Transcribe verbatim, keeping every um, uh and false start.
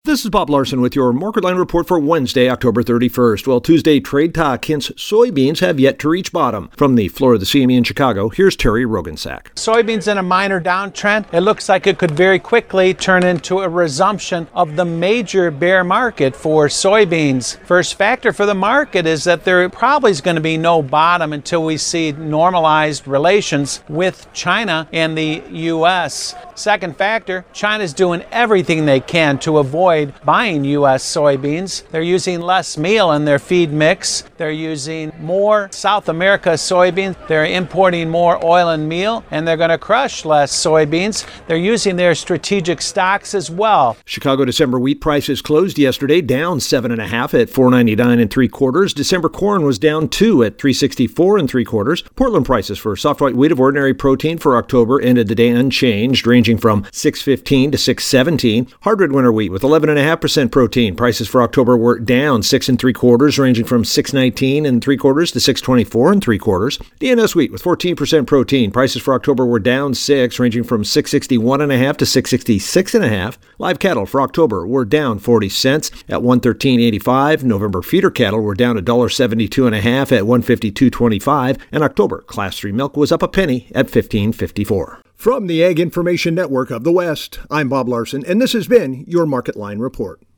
This is Bob Larson with your Market Line report for Wednesday, October thirty-first. Well, Tuesday trade talk hints soybeans have yet to reach bottom. From the floor of the C M E in Chicago, here's Terry Rogensack. Soybeans in a minor downtrend. It looks like it could very quickly turn into a resumption of the major bear market for soybeans. First factor for the market is that there probably is going to be no bottom until we see normalized relations with China and the U S. Second factor, China's doing everything they can to avoid buying U S soybeans. They're using less meal in their feed mix. They're using more South America soybeans. They're importing more oil and meal, and they're going to crush less soybeans. They're using their strategic stocks as well. Chicago December wheat prices closed yesterday down seven and a half at four ninety-nine and three quarters. December corn was down two at three sixty-four and three quarters. Portland prices for soft white wheat of ordinary protein for October ended the day unchanged, ranging from six fifteen to six seventeen. Hard red winter wheat with eleven and a half percent protein. Prices for October were down six and three quarters, ranging from six nineteen and three quarters to six twenty-four and three quarters. D N S wheat with fourteen percent protein. Prices for October were down six, ranging from six sixty-one and a half to six sixty-six and a half. Live cattle for October were down forty cents at one thirteen eighty-five. November feeder cattle were down one seventy-two and a half at one fifty-two twenty-five, and October class three milk was up a penny at fifteen fifty-four. From the Ag Information Network of the West, I'm Bob Larson, and this has been your Market Line report.